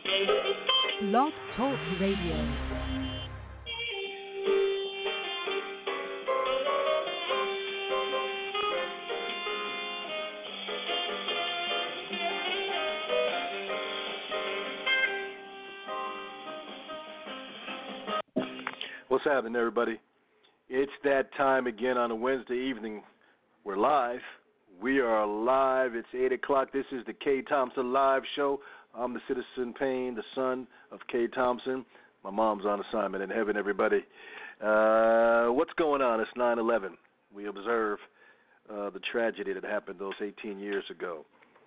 Blog Talk Radio. What's happening, everybody? It's that time again on a Wednesday evening. We're live. We are live. It's 8 o'clock. This is the K. Thompson Live Show. I'm the Citizen Payne, the son of K. Thompson. My mom's on assignment in heaven, everybody. What's going on? It's 9/11. We observe the tragedy that happened those 18 years ago.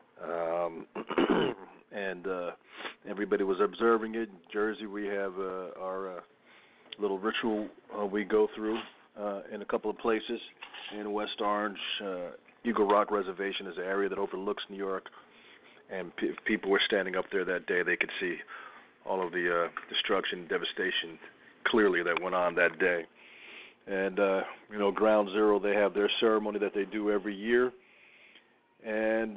And everybody was observing it. In Jersey, we have our little ritual we go through in a couple of places. In West Orange, Eagle Rock Reservation is an area that overlooks New York, and if people were standing up there that day, they could see all of the destruction and devastation clearly that went on that day. And, Ground Zero, they have their ceremony that they do every year. And,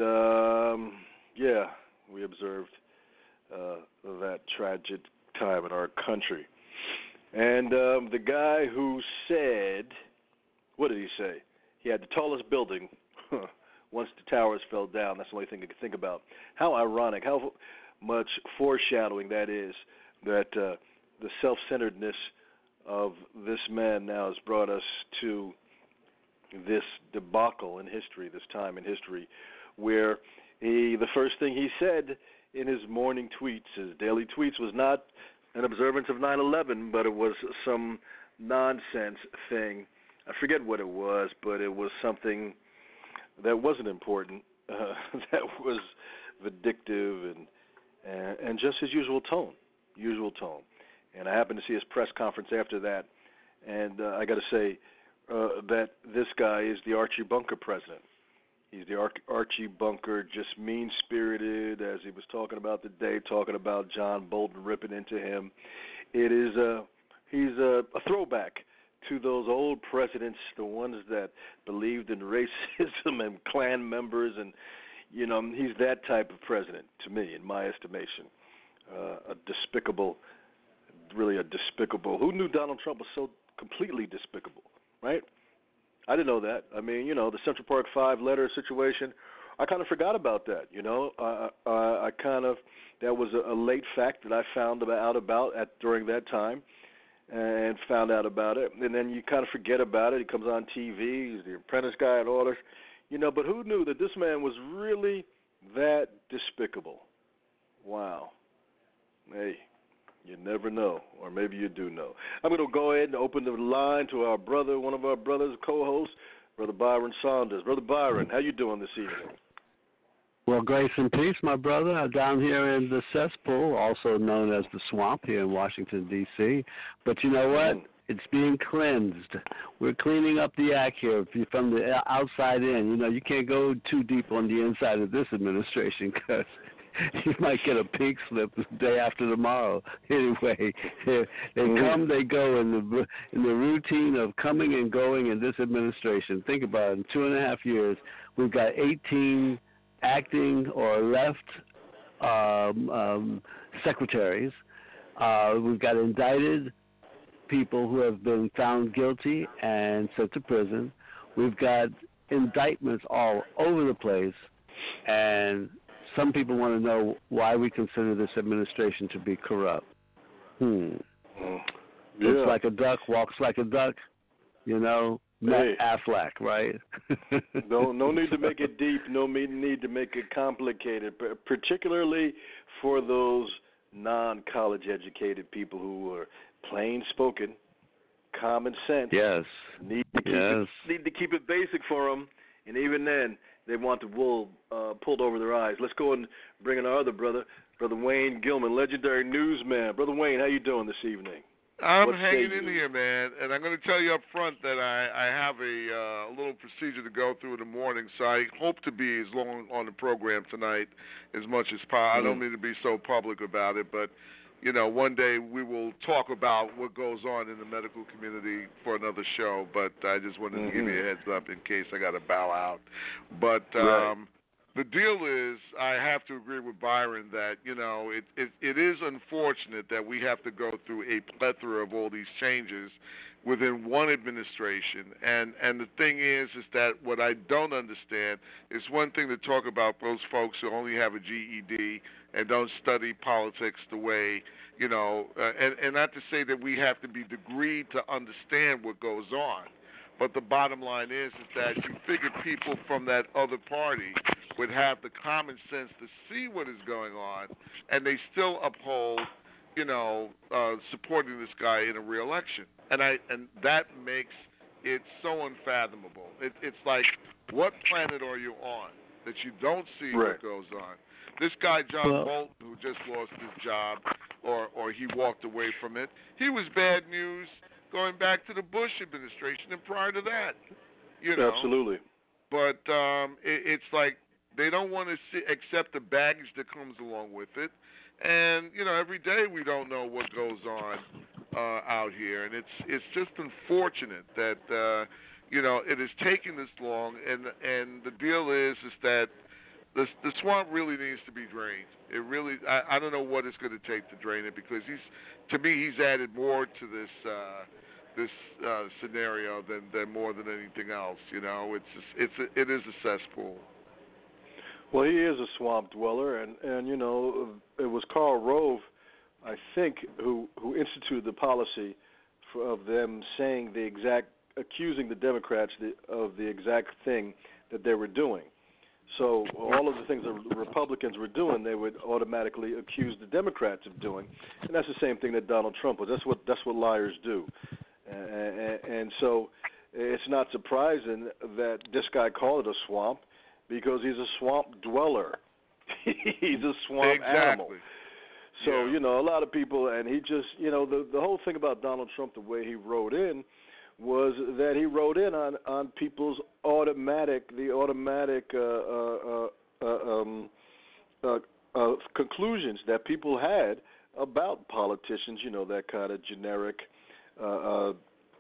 we observed that tragic time in our country. And the guy who said, what did he say? He had the tallest building once the towers fell down. That's the only thing I could think about. How ironic, how much foreshadowing that is, that the self-centeredness of this man now has brought us to this debacle in history, this time in history, where the first thing he said in his morning tweets, his daily tweets, was not an observance of 9/11, but it was some nonsense thing. I forget what it was, but it was something that wasn't important, that was vindictive and just his usual tone. And I happened to see his press conference after that, and I got to say that this guy is the Archie Bunker president. He's the Archie Bunker, just mean-spirited, as he was talking about today, talking about John Bolton ripping into him. He's a throwback to those old presidents, the ones that believed in racism and Klan members, and he's that type of president to me, in my estimation. A despicable. Who knew Donald Trump was so completely despicable, right? I didn't know that. I mean, the Central Park 5 letter situation, I kind of forgot about that, that was a late fact that I found out about during that time and found out about it. And then you kind of forget about it. He comes on TV, he's the Apprentice guy and all this, but who knew that this man was really that despicable? Wow. Hey. You never know, or maybe you do know. I'm going to go ahead and open the line to our brother, one of our brothers, co-hosts, Brother Byron Saunders. Brother Byron, how you doing this evening? Well, grace and peace, my brother. I'm down here in the cesspool, also known as the swamp here in Washington, D.C. But you know what? It's being cleansed. We're cleaning up the act here from the outside in. You can't go too deep on the inside of this administration because you might get a pink slip the day after tomorrow. Anyway, they come, they go in the routine of coming and going in this administration. Think about it. In 2.5 years, we've got 18 acting or left secretaries. We've got indicted people who have been found guilty and sent to prison. We've got indictments all over the place, and some people want to know why we consider this administration to be corrupt. Looks like a duck, walks like a duck, Matt Affleck, right? No need to make it deep, no need to make it complicated, particularly for those non-college educated people who are plain-spoken, common sense. Yes. Need to keep it basic for them, and even then, they want the wool pulled over their eyes. Let's go and bring in our other brother, Brother Wayne Gilman, legendary newsman. Brother Wayne, how you doing this evening? I'm hanging in here, man, and I'm going to tell you up front that I have a little procedure to go through in the morning, so I hope to be as long on the program tonight as much as possible. I don't mean to be so public about it, but one day we will talk about what goes on in the medical community for another show, but I just wanted to give you a heads up in case I got to bow out. But the deal is, I have to agree with Byron that, it is unfortunate that we have to go through a plethora of all these changes within one administration. And the thing is that what I don't understand is one thing to talk about those folks who only have a GED and don't study politics the way, and not to say that we have to be degreed to understand what goes on. But the bottom line is that you figure people from that other party would have the common sense to see what is going on, and they still uphold, supporting this guy in a re-election. And that makes it so unfathomable. It's like, what planet are you on that you don't see what goes on? This guy, John Bolton, who just lost his job, or he walked away from it, he was bad news going back to the Bush administration and prior to that. Absolutely. But it's like they don't want to accept the baggage that comes along with it. And, every day we don't know what goes on out here. And it's just unfortunate that, it has taken this long. And the deal is that the swamp really needs to be drained. It really, I don't know what it's going to take to drain it, because he's added more to this scenario than more than anything else. It is a cesspool. Well, he is a swamp dweller, and it was Karl Rove, I think, who instituted the policy of them saying accusing the Democrats of the exact thing that they were doing. So all of the things the Republicans were doing, they would automatically accuse the Democrats of doing, and that's the same thing that Donald Trump was. That's what liars do, and so it's not surprising that this guy called it a swamp, because he's a swamp dweller. He's a swamp animal. So, a lot of people, and he just, the whole thing about Donald Trump, the way he wrote in, was that he wrote in on people's automatic conclusions that people had about politicians, that kind of generic, what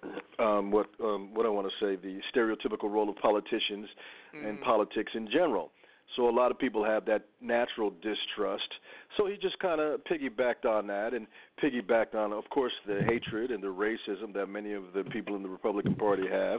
I want to say, the stereotypical role of politicians and politics in general. So a lot of people have that natural distrust. So he just kind of piggybacked on that, and piggybacked on, of course, the hatred and the racism that many of the people in the Republican Party have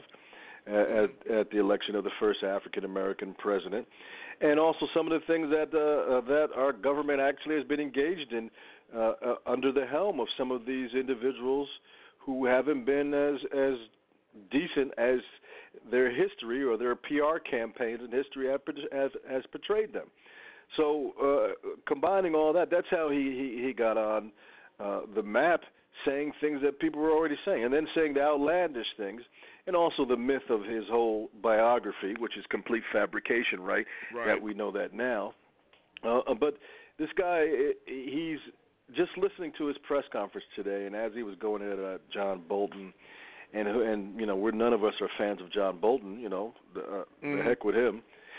at the election of the first African-American president, and also some of the things that our government actually has been engaged in under the helm of some of these individuals who haven't been as decent as their history or their PR campaigns and history has portrayed them. So combining all that, that's how he got on the map, saying things that people were already saying, and then saying the outlandish things, and also the myth of his whole biography, which is complete fabrication, right? That we know that now. But this guy, he's just listening to his press conference today, and as he was going at John Bolton, and we're none of us are fans of John Bolton, the heck with him,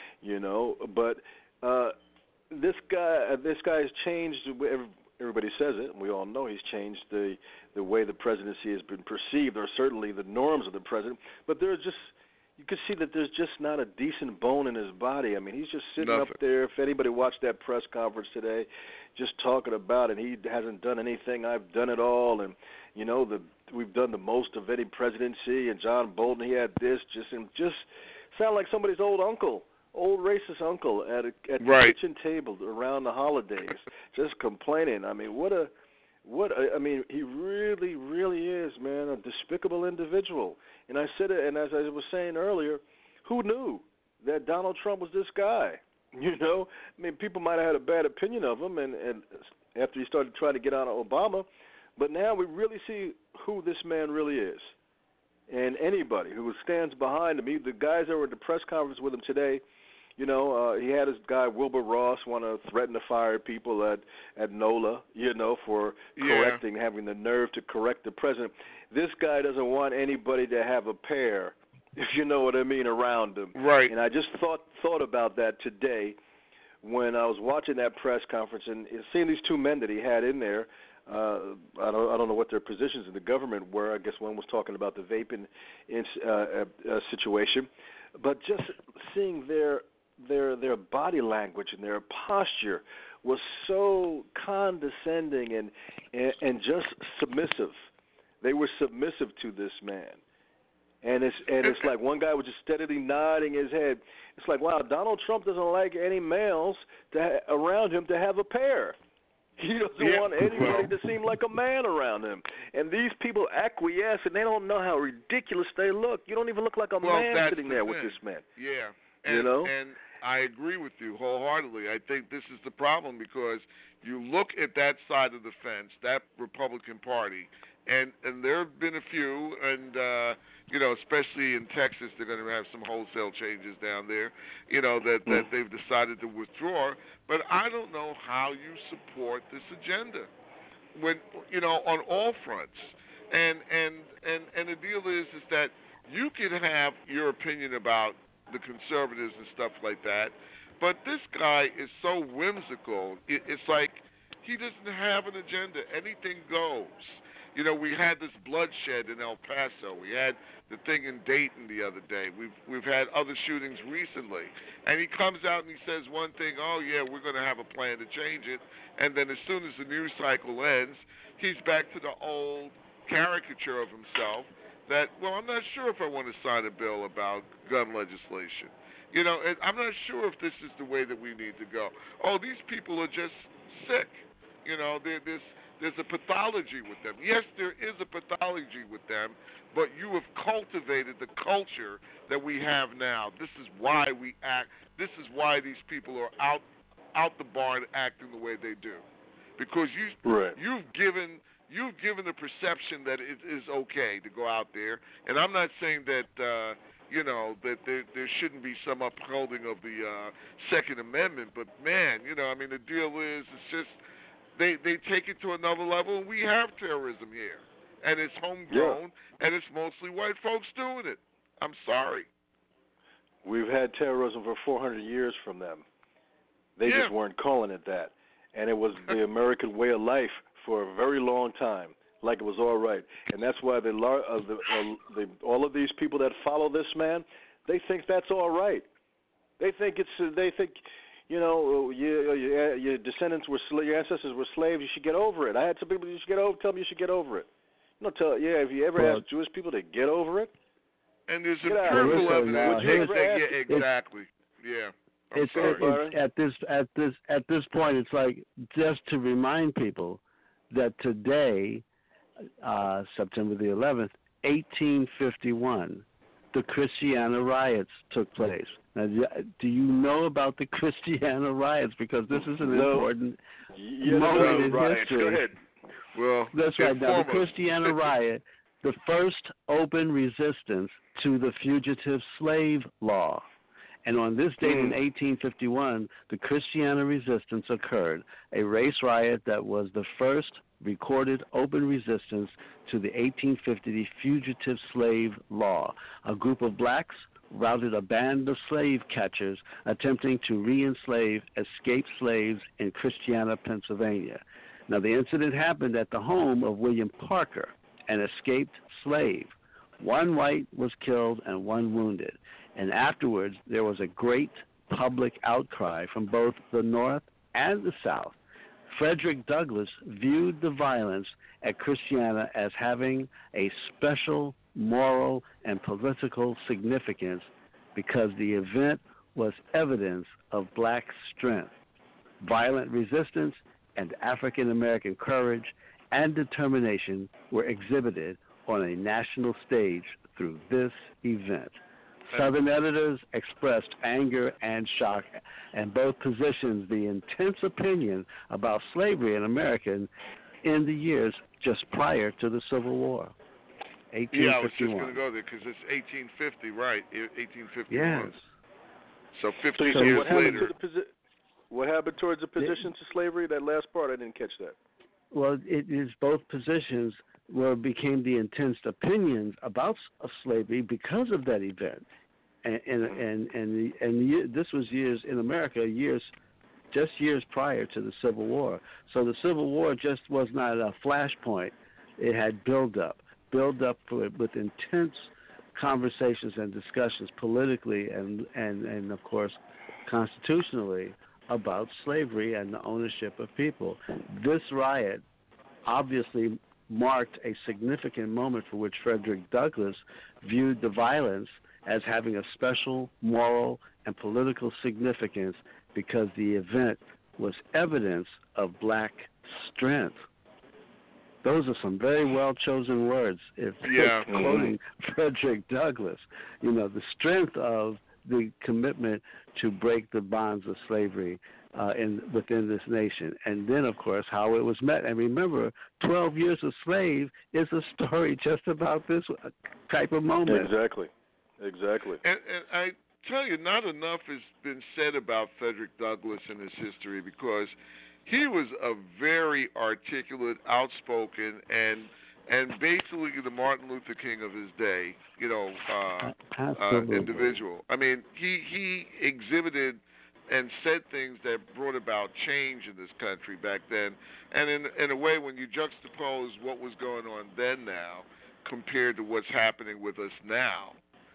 but this guy has changed. Everybody says it, and we all know he's changed the way the presidency has been perceived, or certainly the norms of the president. But you can see that there's just not a decent bone in his body. I mean, he's just sitting up there. If anybody watched that press conference today, just talking about it, he hasn't done anything. I've done it all, and we've done the most of any presidency. And John Bolton, he had this, just sound like somebody's old racist uncle at the kitchen table around the holidays, just complaining. I mean, he really, really is, man, a despicable individual. And I said it, and as I was saying earlier, who knew that Donald Trump was this guy? I mean, people might have had a bad opinion of him, and after he started trying to get out of Obama, but now we really see who this man really is. And anybody who stands behind him, the guys that were at the press conference with him today, he had his guy Wilbur Ross want to threaten to fire people at NOLA, for having the nerve to correct the president. This guy doesn't want anybody to have a pair, if you know what I mean, around him. Right. And I just thought about that today when I was watching that press conference and seeing these two men that he had in there. I don't know what their positions in the government were. I guess one was talking about the vaping situation, but just seeing their their body language and their posture was so condescending and just submissive. They were submissive to this man. And it's like one guy was just steadily nodding his head. It's like, wow, Donald Trump doesn't like any males around him to have a pair. He doesn't want anybody to seem like a man around him. And these people acquiesce, and they don't know how ridiculous they look. You don't even look like a man sitting there with this man. Yeah. And, and I agree with you wholeheartedly. I think this is the problem because you look at that side of the fence, that Republican Party, and there have been a few, and especially in Texas, they're going to have some wholesale changes down there, that they've decided to withdraw. But I don't know how you support this agenda when on all fronts. And the deal is that you can have your opinion about the conservatives and stuff like that, but this guy is so whimsical. It's like he doesn't have an agenda. Anything goes. We had this bloodshed in El Paso. We had the thing in Dayton the other day. We've had other shootings recently. And he comes out and he says one thing, oh, yeah, we're going to have a plan to change it. And then as soon as the news cycle ends, he's back to the old caricature of himself that, well, I'm not sure if I want to sign a bill about gun legislation. I'm not sure if this is the way that we need to go. Oh, these people are just sick. There's a pathology with them. Yes, there is a pathology with them, but you have cultivated the culture that we have now. This is why we act. This is why these people are out the barn acting the way they do, because you've given the perception that it is okay to go out there. And I'm not saying that that there shouldn't be some upholding of the Second Amendment, but man, the deal is it's just. They take it to another level, and we have terrorism here. And it's homegrown, and it's mostly white folks doing it. I'm sorry. We've had terrorism for 400 years from them. They just weren't calling it that. And it was the American way of life for a very long time, like it was all right. And that's why all of these people that follow this man, they think that's all right. They think your descendants your ancestors were slaves. You should get over it. I had some people tell me you should get over it. Have you ever asked Jewish people to get over it? And there's empirical evidence. Exactly. Yeah. It's at this point, it's like just to remind people that today, September the 11th, 1851, the Christiana riots took place. Now, do you know about the Christiana riots? Because this is an important moment in history. Go ahead. Well, that's right. Now, the Christiana riot, the first open resistance to the fugitive slave law. And on this date in 1851, the Christiana resistance occurred, a race riot that was the first recorded open resistance to the 1850 fugitive slave law. A group of blacks routed a band of slave catchers attempting to re-enslave escaped slaves in Christiana, Pennsylvania. Now, the incident happened at the home of William Parker, an escaped slave. One white was killed and one wounded. And afterwards, there was a great public outcry from both the North and the South. Frederick Douglass viewed the violence at Christiana as having a special moral and political significance because the event was evidence of black strength, violent resistance, and African American courage and determination were exhibited on a national stage through this event. Southern editors expressed anger and shock, and both positions the intense opinion about slavery in America in the years just prior to the Civil War. 1851. Yeah, I was just going to go there because it's 1850, right? 1851. Yes. So 50 years later. What happened towards the position to slavery? That last part, I didn't catch that. Well, it is both positions where became the intense opinions about slavery because of that event, and this was years in America, years prior to the Civil War. So the Civil War just was not a flashpoint; it had build up with intense conversations and discussions politically and of course constitutionally about slavery and the ownership of people. This riot obviously marked a significant moment for which Frederick Douglass viewed the violence as having a special moral and political significance because the event was evidence of black strength. Those are some very well-chosen words, if quoting Frederick Douglass. You know, the strength of the commitment to break the bonds of slavery within this nation. And then, of course, how it was met. And remember, 12 Years a Slave is a story just about this type of moment. Exactly. And I tell you, not enough has been said about Frederick Douglass and his history, because he was a very articulate, outspoken, and basically the Martin Luther King of his day, individual. I mean, he exhibited and said things that brought about change in this country back then. And in a way, when you juxtapose what was going on then now compared to what's happening with us now,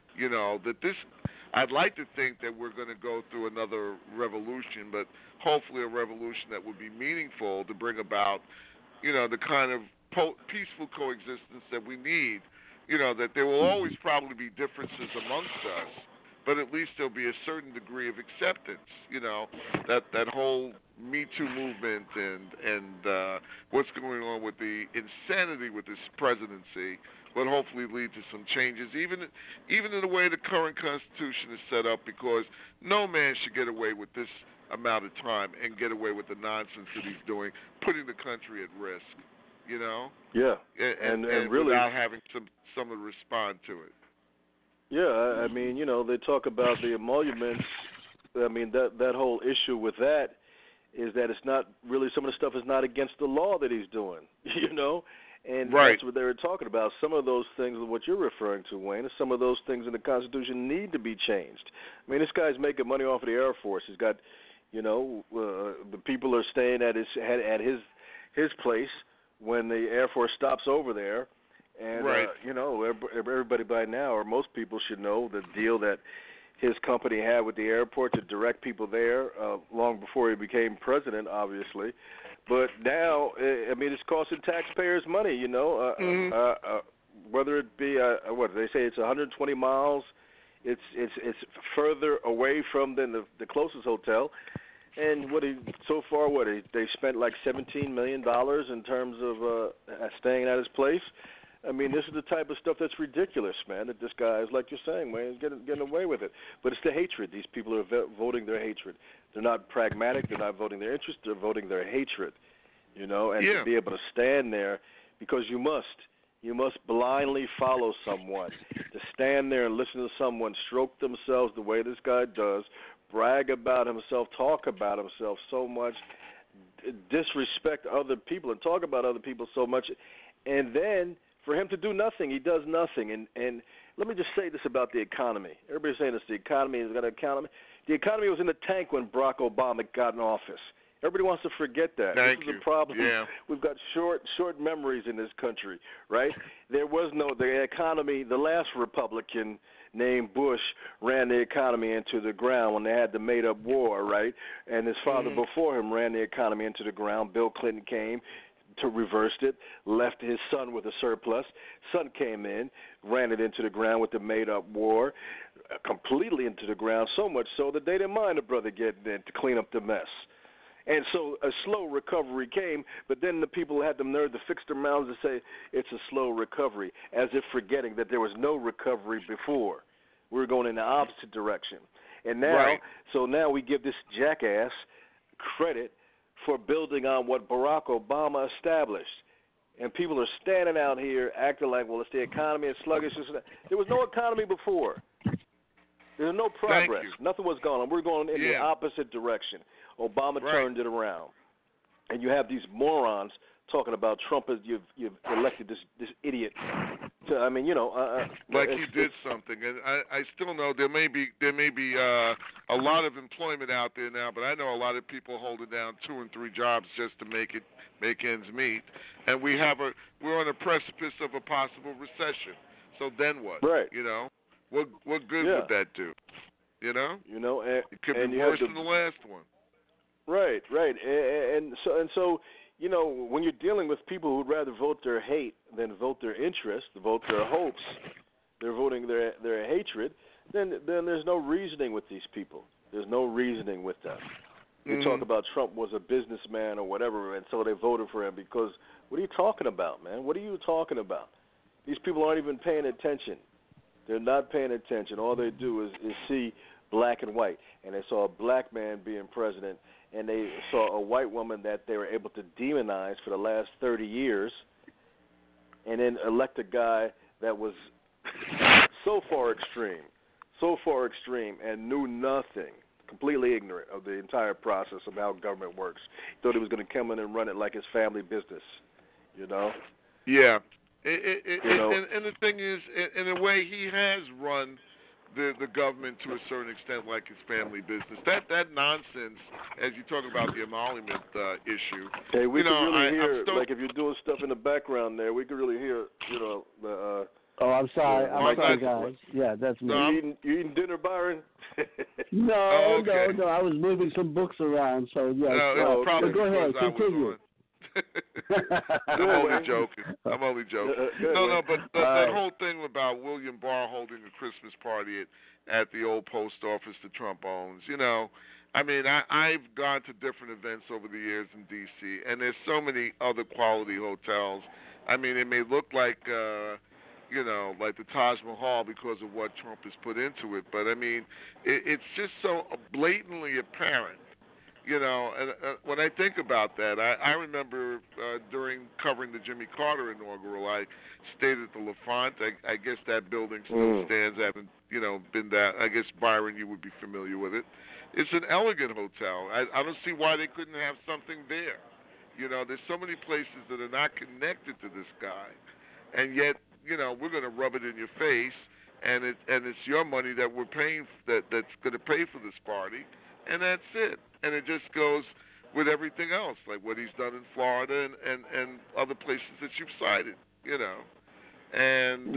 I'd like to think that we're going to go through another revolution, but hopefully a revolution that would be meaningful to bring about, the kind of peaceful coexistence that we need. That there will always probably be differences amongst us, but at least there'll be a certain degree of acceptance. That whole Me Too movement and what's going on with the insanity with this presidency would hopefully lead to some changes, even in the way the current Constitution is set up, because no man should get away with this amount of time and get away with the nonsense that he's doing, putting the country at risk, Yeah, and really without having someone respond to it. Yeah, I mean, they talk about the emoluments. I mean, that whole issue with that is that it's not really, some of the stuff is not against the law that he's doing, And right. That's what they were talking about. Some of those things, what you're referring to, Wayne, is some of those things in the Constitution need to be changed. I mean, this guy's making money off of the Air Force. He's got, the people are staying at his place when the Air Force stops over there. And, right. Everybody by now, or most people should know, the deal that his company had with the airport to direct people there long before he became president, obviously. But now, I mean, it's costing taxpayers money, whether it be, what they say, it's 120 miles. It's further away from than the closest hotel. And they spent like $17 million in terms of staying at his place. I mean, this is the type of stuff that's ridiculous, man, that this guy is, like you're saying, man, is getting away with it. But it's the hatred. These people are voting their hatred. They're not pragmatic. They're not voting their interest. They're voting their hatred, and to be able to stand there, because you must blindly follow someone. To stand there and listen to someone stroke themselves the way this guy does, brag about himself, talk about himself so much, disrespect other people and talk about other people so much, and then for him to do nothing, he does nothing. And let me just say this about the economy. Everybody's saying this, the economy has got an economy. The economy was in the tank when Barack Obama got in office. Everybody wants to forget that. Thank this you. is the problem. Yeah. We've got short memories in this country, right? There was the economy. The last Republican named Bush ran the economy into the ground when they had the made-up war, right? And his father before him ran the economy into the ground. Bill Clinton came to reversed it, left his son with a surplus. Son came in, ran it into the ground with the made-up war, completely into the ground, so much so that they didn't mind a brother getting in to clean up the mess. And so a slow recovery came, but then the people had the nerve to fix their mouths and say it's a slow recovery, as if forgetting that there was no recovery before. We were going in the opposite direction. And now, So now we give this jackass credit for building on what Barack Obama established. And people are standing out here acting like, well, it's the economy, it's sluggish. There was no economy before. There was no progress. Nothing was going on. We're going in the opposite direction. Obama turned it around. And you have these morons talking about Trump as you've elected this idiot. Like he did something, and I still know there may be a lot of employment out there now, but I know a lot of people holding down 2 and 3 jobs just to make ends meet, and we're on the precipice of a possible recession. So then what? Right. What good would that do? You know, and it could and be you worse have than the last one. Right, and so when you're dealing with people who'd rather vote their hate than vote their interest, vote their hopes, they're voting their hatred. Then there's no reasoning with these people. There's no reasoning with them. You talk about Trump was a businessman or whatever, and so they voted for him because what are you talking about, man? What are you talking about? These people aren't even paying attention. They're not paying attention. All they do is see black and white, and they saw a black man being president, and they saw a white woman that they were able to demonize for the last 30 years, and then elect a guy that was so far extreme, and knew nothing, completely ignorant of the entire process of how government works. He thought he was going to come in and run it like his family business, Yeah. And the thing is, in a way, he has run the government to a certain extent like his family business. That nonsense, as you talk about the emolument issue. Hey, we can really hear, like if you're doing stuff in the background there, we can really hear, the. Oh, I'm sorry. Yeah, I'm sorry, guys. Yeah, that's me. You eating dinner, Byron? No, okay. no. I was moving some books around, so yes. No, probably go ahead, continue. I'm only joking. No, but that whole thing about William Barr holding a Christmas party at the old post office that Trump owns, I mean, I've gone to different events over the years in D.C., and there's so many other quality hotels. I mean, it may look like, like the Taj Mahal because of what Trump has put into it, but I mean, it's just so blatantly apparent. And when I think about that, I remember during covering the Jimmy Carter inaugural, I stayed at the LaFont. I guess that building still stands. I haven't, been that. I guess, Byron, you would be familiar with it. It's an elegant hotel. I don't see why they couldn't have something there. There's so many places that are not connected to this guy, and yet, we're going to rub it in your face, and it's your money that we're paying that's going to pay for this party, and that's it. And it just goes with everything else, like what he's done in Florida and other places that you've cited, And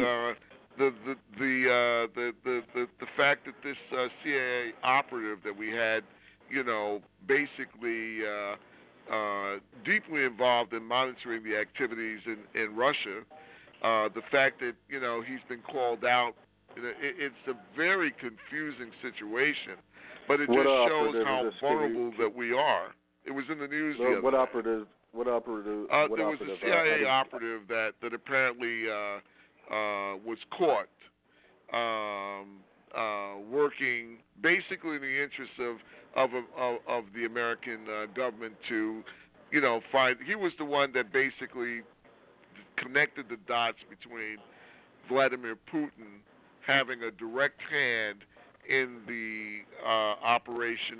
the fact that this CIA operative that we had, basically deeply involved in monitoring the activities in Russia, the fact that he's been called out, it's a very confusing situation. But it just shows how vulnerable that we are. It was in the news the other day. What operative? There was a CIA operative that apparently was caught working basically in the interests of the American government to, find. He was the one that basically connected the dots between Vladimir Putin having a direct hand in the operation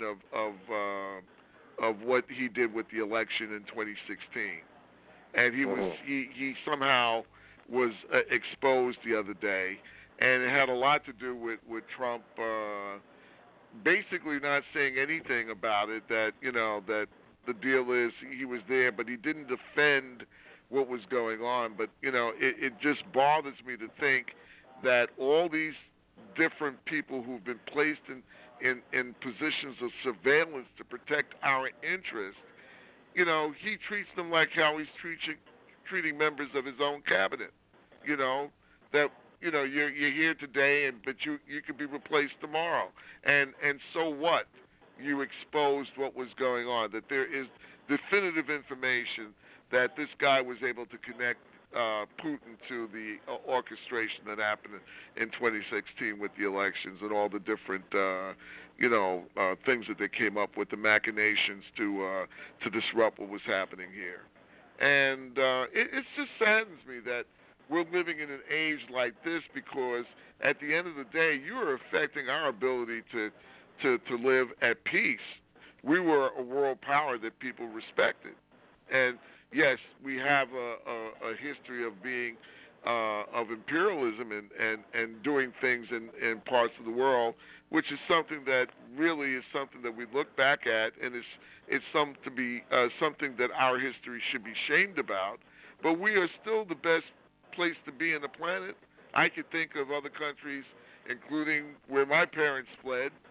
of what he did with the election in 2016, and he somehow was exposed the other day, and it had a lot to do with Trump basically not saying anything about it. That that the deal is he was there, but he didn't defend what was going on. But it just bothers me to think that all these different people who've been placed in positions of surveillance to protect our interests, he treats them like how he's treating members of his own cabinet. That you're here today, but you could be replaced tomorrow. And so what? You exposed what was going on. That there is definitive information that this guy was able to connect Putin to the orchestration that happened in 2016 with the elections and all the different, things that they came up with, the machinations to disrupt what was happening here. And it just saddens me that we're living in an age like this because at the end of the day, you are affecting our ability to live at peace. We were a world power that people respected. And yes, we have a history of being of imperialism and doing things in parts of the world, which is something that really is something that we look back at, and it's something that our history should be shamed about. But we are still the best place to be on the planet. I could think of other countries, including where my parents fled,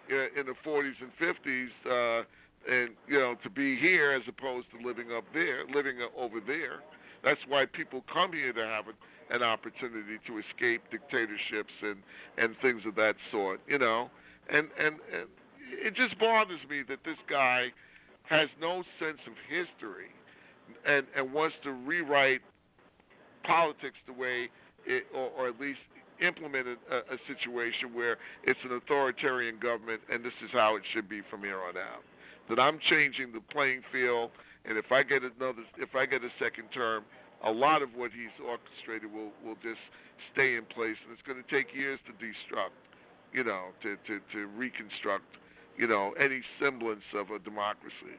in the 40s and 50s, and to be here as opposed to living over there. That's why people come here to have an opportunity to escape dictatorships and things of that sort. And it just bothers me that this guy has no sense of history and wants to rewrite politics the way or at least implement a situation where it's an authoritarian government and this is how it should be from here on out. That I'm changing the playing field, and if I get a second term, a lot of what he's orchestrated will just stay in place, and it's going to take years to destruct, to reconstruct, any semblance of a democracy.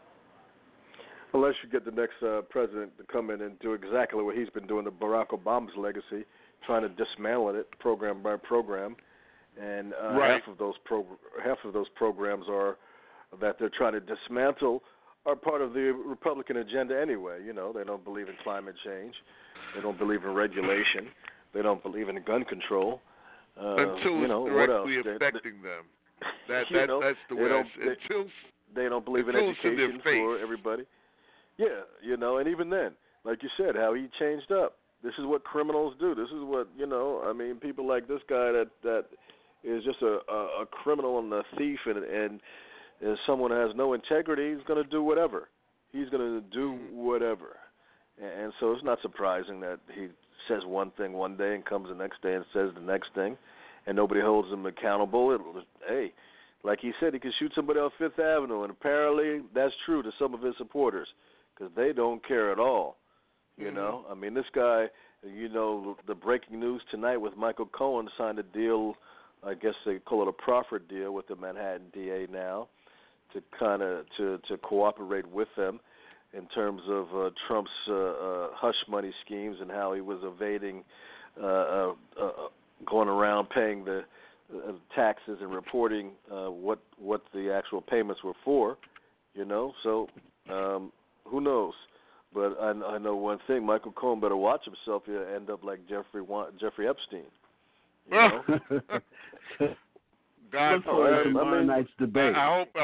Unless you get the next president to come in and do exactly what he's been doing to Barack Obama's legacy, trying to dismantle it program by program, and right. half of those programs are that they're trying to dismantle are part of the Republican agenda anyway. They don't believe in climate change, they don't believe in regulation, they don't believe in gun control. Until it's directly affecting them. That's the way. Until they don't believe in education for everybody. Yeah, and even then, like you said, how he changed up. This is what criminals do. This is what, people like this guy that is just a criminal and a thief and if someone has no integrity, he's going to do whatever. He's going to do whatever. And so it's not surprising that he says one thing one day and comes the next day and says the next thing, and nobody holds him accountable. Hey, like he said, he could shoot somebody on Fifth Avenue, and apparently that's true to some of his supporters because they don't care at all. This guy, the breaking news tonight with Michael Cohen signed a deal, I guess they call it a proffered deal with the Manhattan DA now, to kind of to cooperate with them in terms of Trump's hush money schemes and how he was evading, going around paying the taxes and reporting what the actual payments were for, So who knows? But I know one thing: Michael Cohen better watch himself. He'll end up like Jeffrey Epstein. God, tomorrow night's debate. I hope.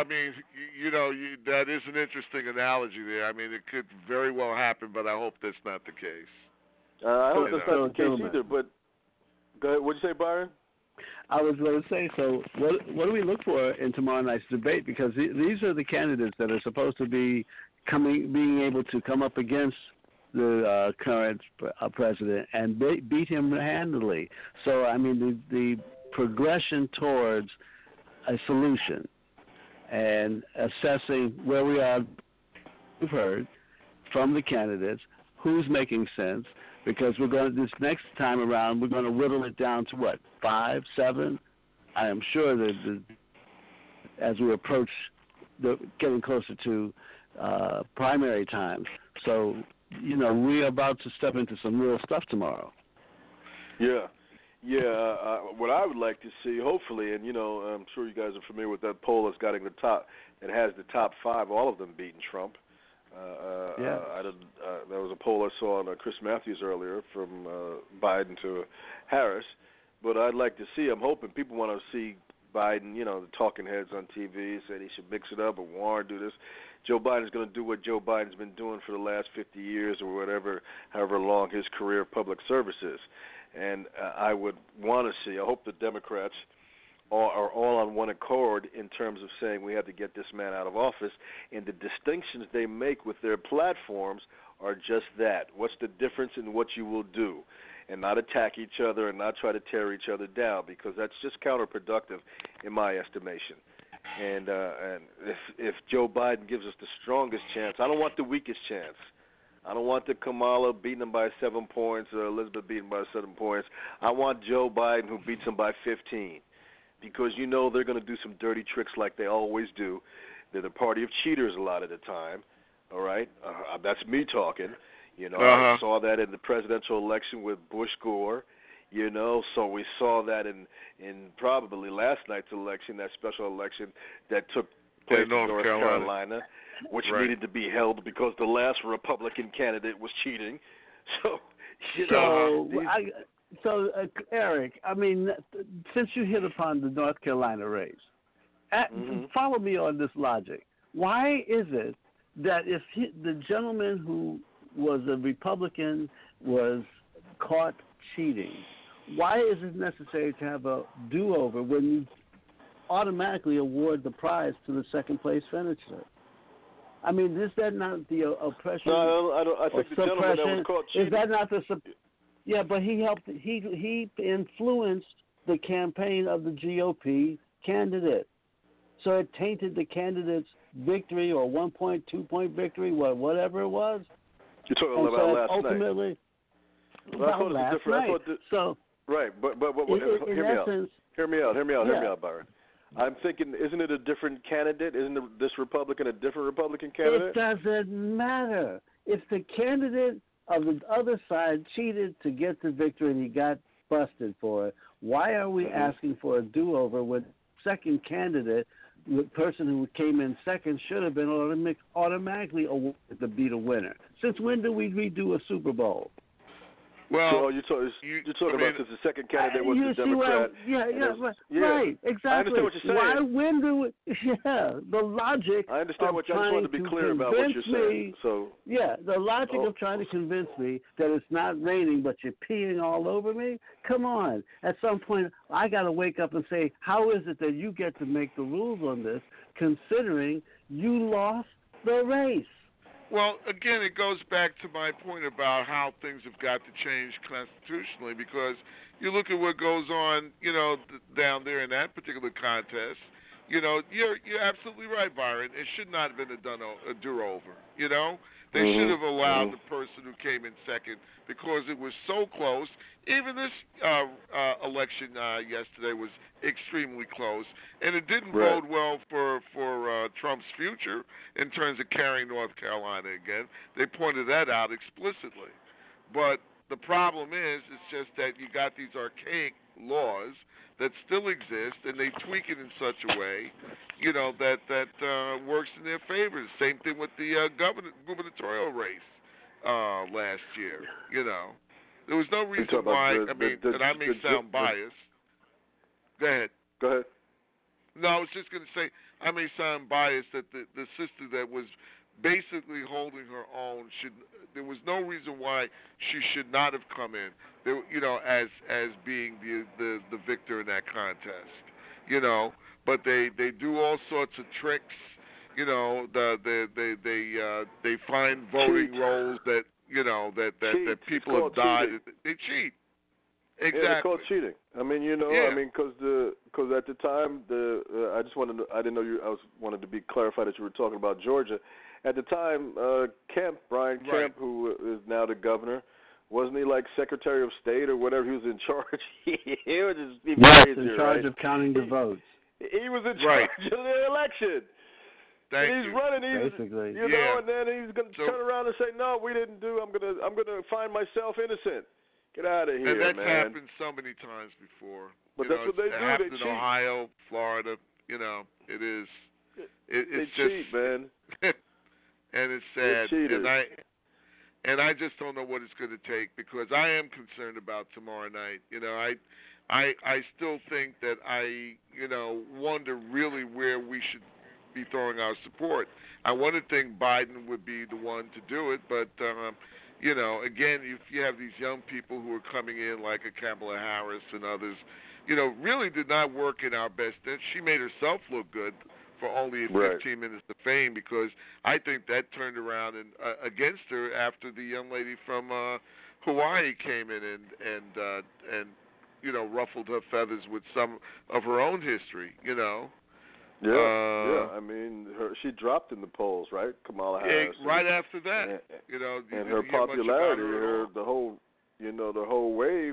That is an interesting analogy there. It could very well happen, but I hope that's not the case. I hope that's not the case either. But go ahead. What'd you say, Byron? I was going to say. So, what do we look for in tomorrow night's debate? Because these are the candidates that are supposed to be being able to come up against the current president and beat him handily. So, the progression towards a solution and assessing where we are, we've heard from the candidates, who's making sense, because this next time around, we're going to whittle it down to what, 5, 7? I am sure that as we approach getting closer to primary times. So, we're about to step into some real stuff tomorrow. Yeah. What I would like to see, hopefully, and I'm sure you guys are familiar with that poll that's got the top. It has the top 5, all of them beating Trump. Yeah. There was a poll I saw on Chris Matthews earlier from Biden to Harris, but I'd like to see. I'm hoping people want to see Biden. The talking heads on TV said he should mix it up, or Warren do this. Joe Biden's going to do what Joe Biden's been doing for the last 50 years or whatever, however long his career of public service is. And I would want to see, I hope the Democrats are all on one accord in terms of saying we have to get this man out of office, and the distinctions they make with their platforms are just that. What's the difference in what you will do? And not attack each other and not try to tear each other down, because that's just counterproductive in my estimation. And if Joe Biden gives us the strongest chance, I don't want the weakest chance. I don't want the Kamala beating him by 7 points or Elizabeth beating by 7 points. I want Joe Biden who beats him by 15, because they're going to do some dirty tricks like they always do. They're the party of cheaters a lot of the time. All right, that's me talking. I saw that in the presidential election with Bush Gore. So we saw that in probably last night's election, that special election that took place in North Carolina, which needed to be held because the last Republican candidate was cheating. So, Eric, since you hit upon the North Carolina race, Follow me on this logic. Why is it that if the gentleman who was a Republican was caught cheating, why is it necessary to have a do-over when you automatically award the prize to the second-place finisher? I mean, is that not the oppression? No, I don't. I think the gentleman that was caught cheating. Is that not the? Yeah, but he helped. He influenced the campaign of the GOP candidate, so it tainted the candidate's victory or 1-point, 2-point victory, whatever it was. You're talking about last ultimately, night. Well, I thought last night. So right, but hear me out, Byron. I'm thinking, isn't it a different candidate? Isn't this Republican a different Republican candidate? It doesn't matter. If the candidate of the other side cheated to get the victory and he got busted for it, why are we asking for a do-over when second candidate, the person who came in second, should have been automatically awarded to be the winner? Since when do we redo a Super Bowl? Well, so you're talking about because the second candidate was the Democrat. Right, exactly. I understand what you're saying. When do we, the logic. I understand what you're saying. I just wanted to be clear about what you're saying. The logic of trying to convince me that it's not raining, but you're peeing all over me. Come on. At some point, I got to wake up and say, how is it that you get to make the rules on this, considering you lost the race? Well, again, it goes back to my point about how things have got to change constitutionally, because you look at what goes on, down there in that particular contest. You're absolutely right, Byron. It should not have been a do-over. They should have allowed the person who came in second, because it was so close. Even this election yesterday was extremely close, and it didn't bode well for Trump's future in terms of carrying North Carolina again. They pointed that out explicitly. But the problem is, it's just that you got these archaic laws that still exist, and they tweak it in such a way, that works in their favor. Same thing with the gubernatorial race last year. There was no reason why. And I may sound biased. Go ahead. No, I was just going to say, I may sound biased that the sister that was basically holding her own there was no reason why she should not have come in, as being the victor in that contest. But they do all sorts of tricks. They find voting rolls that that people have died. They cheat. Exactly. Yeah, it's called cheating. Because at the time, I didn't know I wanted to be clarified that you were talking about Georgia. At the time, Brian Kemp, who is now the governor, wasn't he like Secretary of State or whatever? He was in charge. He was just in charge of counting the votes. He was in charge of the election. He's running. Basically, and then he's going to turn around and say, "No, we didn't do. I'm going to find myself innocent. Get out of here, man." And that's man. happened so many times before. But that's what they do. It happened they in cheat. Ohio, Florida. It is. It's they cheat, man. And it's sad. And I just don't know what it's going to take, because I am concerned about tomorrow night. I still think that I wonder really where we should be throwing our support. I want to think Biden would be the one to do it, but again, if you have these young people who are coming in like a Kamala Harris and others, really did not work in our best interest. She made herself look good for only 15 minutes of fame, because I think that turned around and against her after the young lady from Hawaii came in and ruffled her feathers with some of her own history. She dropped in the polls, right? Kamala Harris. Right after that, and her popularity, the whole wave,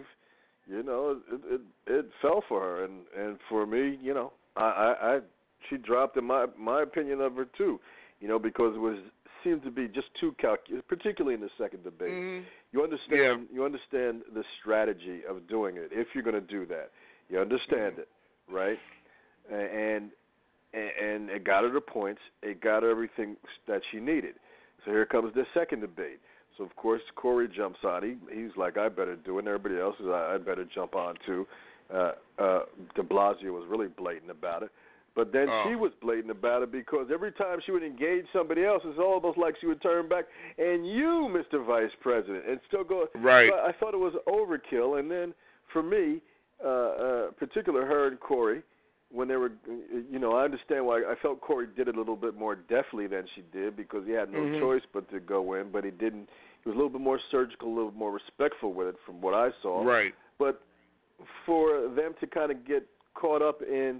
it fell for her, and for me, she dropped in my opinion of her too, because it seemed to be just too calculated, particularly in the second debate. Mm-hmm. You understand the strategy of doing it. If you're going to do that, you understand it, right? And it got her the points. It got her everything that she needed. So here comes the second debate. So of course Corey jumps on. He's like, I better do it. And everybody else is, I better jump on too. De Blasio was really blatant about it. But then she was blatant about it because every time she would engage somebody else, it's almost like she would turn back and you, Mr. Vice President, and still go. Right. So I thought it was overkill. And then for me, particular her and Corey, when they were, I understand why I felt Corey did it a little bit more deftly than she did because he had no choice but to go in, but he didn't. He was a little bit more surgical, a little bit more respectful with it from what I saw. Right. But for them to kind of get caught up in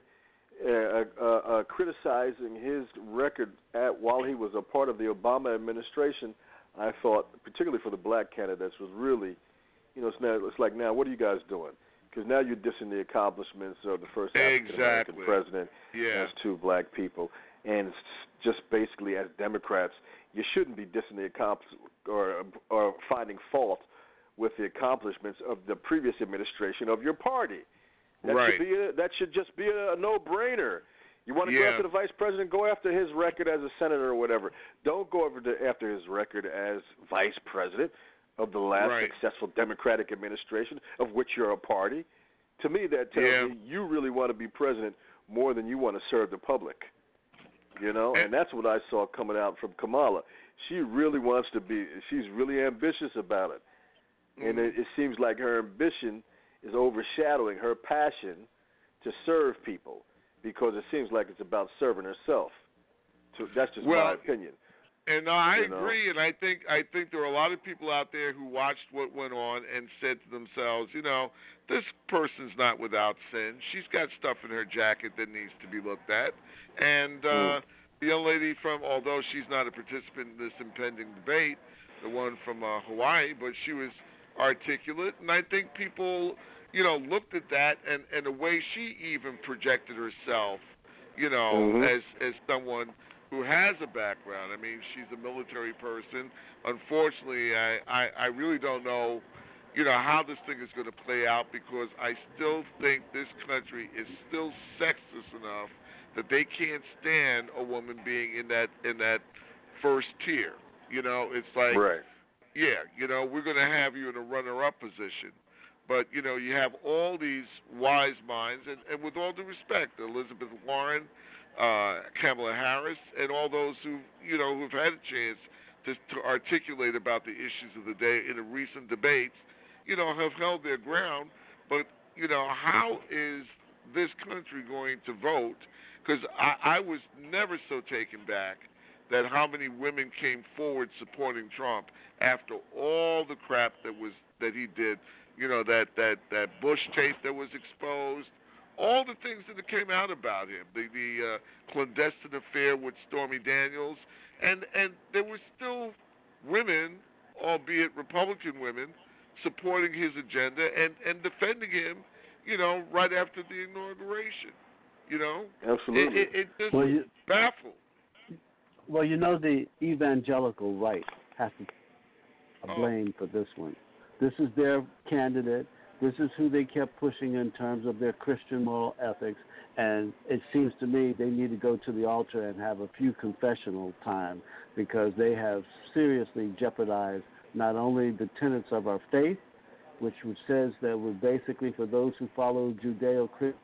criticizing his record while he was a part of the Obama administration, I thought, particularly for the black candidates, was really, it's like, now, what are you guys doing? Because now you're dissing the accomplishments of the first African-American president as two black people. And just basically, as Democrats, you shouldn't be dissing the accomplishments or finding fault with the accomplishments of the previous administration of your party. That should just be a no-brainer. You want to go after the vice president, go after his record as a senator or whatever. Don't go after his record as vice president of the last successful Democratic administration of which you're a party. To me, that tells me you really want to be president more than you want to serve the public. And that's what I saw coming out from Kamala. She really wants to be, she's really ambitious about it. And it seems like her ambition is overshadowing her passion to serve people because it seems like it's about serving herself. So that's just my opinion. And I agree, and I think there are a lot of people out there who watched what went on and said to themselves, this person's not without sin. She's got stuff in her jacket that needs to be looked at. And the young lady although she's not a participant in this impending debate, the one from Hawaii, but she was articulate, and I think people, looked at that and the way she even projected herself, as someone who has a background. I mean, she's a military person. Unfortunately, I really don't know, how this thing is going to play out because I still think this country is still sexist enough that they can't stand a woman being in that first tier. It's like, we're going to have you in a runner-up position. But, you have all these wise minds, and with all due respect, Elizabeth Warren, Kamala Harris, and all those who've had a chance to articulate about the issues of the day in the recent debates, have held their ground. But, how is this country going to vote? Because I was never so taken back that how many women came forward supporting Trump after all the crap that he did, that Bush tape that was exposed, all the things that came out about him, the clandestine affair with Stormy Daniels, and there were still women, albeit Republican women, supporting his agenda and defending him, right after the inauguration. Absolutely. It just baffled. Well, the evangelical right has to blame for this one. This is their candidate. This is who they kept pushing in terms of their Christian moral ethics. And it seems to me they need to go to the altar and have a few confessional time because they have seriously jeopardized not only the tenets of our faith, which says that we're basically for those who follow Judeo-Christian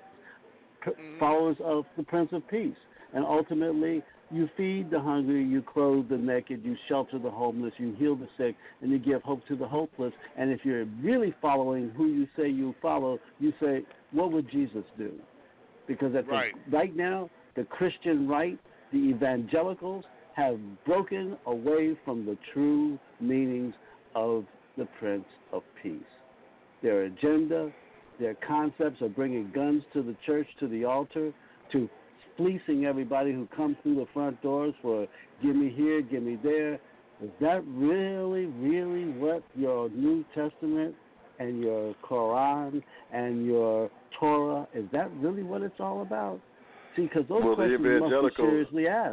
followers of the Prince of Peace. And ultimately, you feed the hungry, you clothe the naked, you shelter the homeless, you heal the sick, and you give hope to the hopeless. And if you're really following who you say you follow, you say, what would Jesus do? Because right now, the Christian right, the evangelicals, have broken away from the true meanings of the Prince of Peace. Their agenda, their concepts of bringing guns to the church, to the altar, to fleecing everybody who comes through the front doors for give me here, give me there. Is that really, really what your New Testament and your Quran and your Torah, is that really what it's all about? See, because those questions must be seriously asked.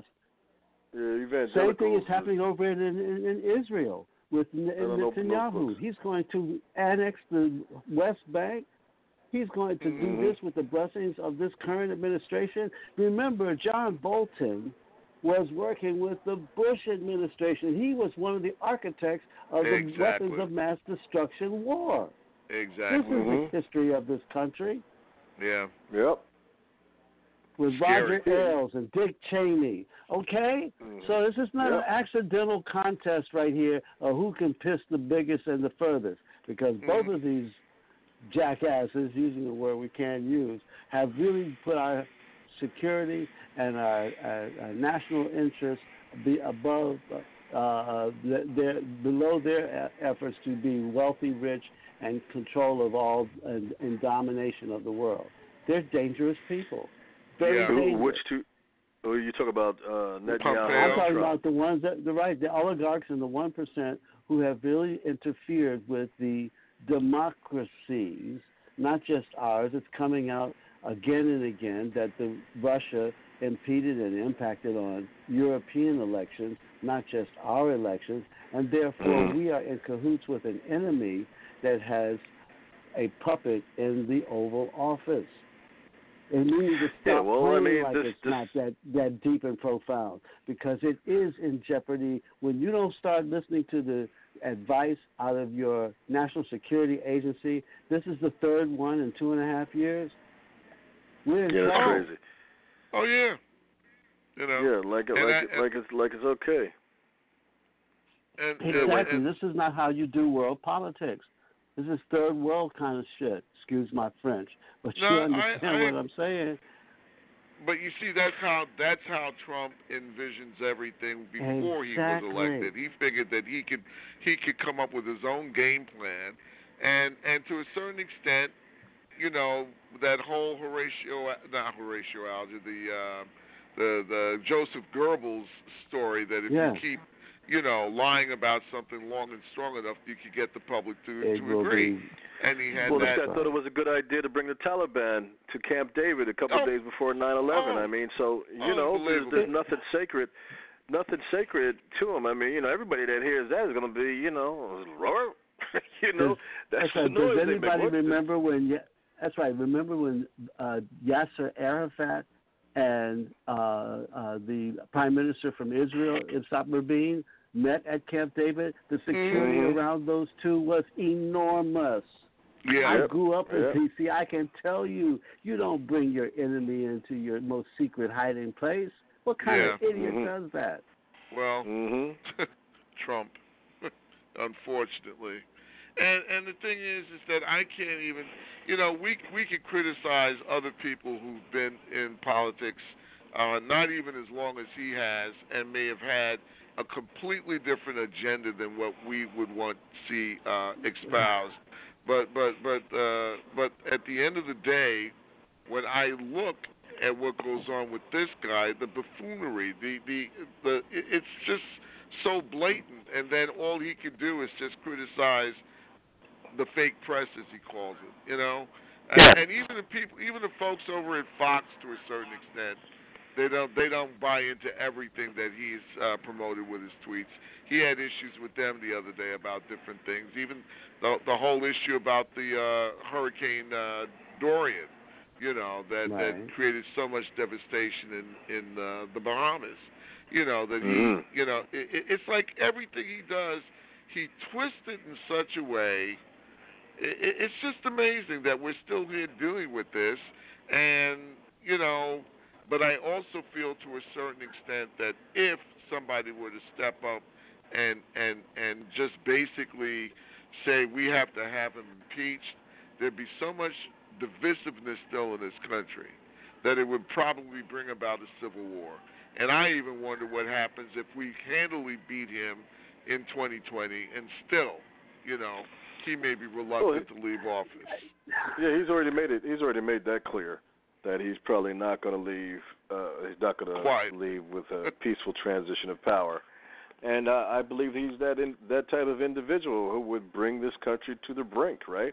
Same thing is happening over in Israel with Netanyahu. He's going to annex the West Bank. He's going to do this with the blessings of this current administration. Remember, John Bolton was working with the Bush administration. He was one of the architects of the weapons of mass destruction war. Exactly. This is the history of this country. Yeah. Yep. with Scary. Roger Ailes and Dick Cheney. Okay? So this is not an accidental contest right here of who can piss the biggest and the furthest, because both of these jackasses, using the word we can't use, have really put our security and our national interests above below their efforts to be wealthy, rich, and control of all and domination of the world. They're dangerous people. Very dangerous. Which two? Oh, you talk about Netanyahu. I'm talking about the ones the oligarchs and the 1% who have really interfered with the democracies, not just ours. It's coming out again and again that Russia impeded and impacted on European elections, not just our elections, and therefore we are in cahoots with an enemy that has a puppet in the Oval Office. And we need to stop playing like it's not that deep and profound, because it is in jeopardy when you don't start listening to the advice out of your National Security Agency. This is the third one in 2.5 years. We're in trouble. That's crazy. Oh yeah. You know. Yeah, like it's okay. Exactly. This is not how you do world politics. This is third world kind of shit. Excuse my French, but you understand what I'm saying. But you see, that's how Trump envisions everything before he was elected. He figured that he could come up with his own game plan, and to a certain extent, you know, that whole Horatio Alger, the Joseph Goebbels story, that if you keep, you know, lying about something long and strong enough, you could get the public to agree. And he had that. I thought it was a good idea to bring the Taliban to Camp David a couple of days before 9/11. I mean, so you know, there's nothing sacred to him. I mean, you know, everybody that hears that is going to be, you know, you know, that's the noise. Does anybody remember when? That's right. Remember when Yasser Arafat and the Prime Minister from Israel, Yitzhak Rabin, met at Camp David? The security around those two was enormous. Yeah. I grew up in D.C. I can tell you, you don't bring your enemy into your most secret hiding place. What kind of idiot does that? Well, Trump, unfortunately. And the thing is that I can't even, you know, we could criticize other people who've been in politics, not even as long as he has, and may have had a completely different agenda than what we would want to see espoused. But at the end of the day, when I look at what goes on with this guy, the buffoonery, it's just so blatant, and then all he can do is just criticize the fake press, as he calls it, you know. And even the folks over at Fox, to a certain extent, they don't buy into everything that he's promoted with his tweets. He had issues with them the other day about different things, even the whole issue about the Hurricane Dorian, you know, that created so much devastation in the Bahamas. You know, that he, you know, it's like everything he does, he twists it in such a way. It's just amazing that we're still here dealing with this, and, you know, but I also feel to a certain extent that if somebody were to step up and just basically say we have to have him impeached, there'd be so much divisiveness still in this country that it would probably bring about a civil war. And I even wonder what happens if we handily beat him in 2020 and still, you know, he may be reluctant to leave office. Yeah, he's already made it. He's already made that clear that he's probably not going to leave. He's not going to leave with a peaceful transition of power. And I believe he's that type of individual who would bring this country to the brink, right?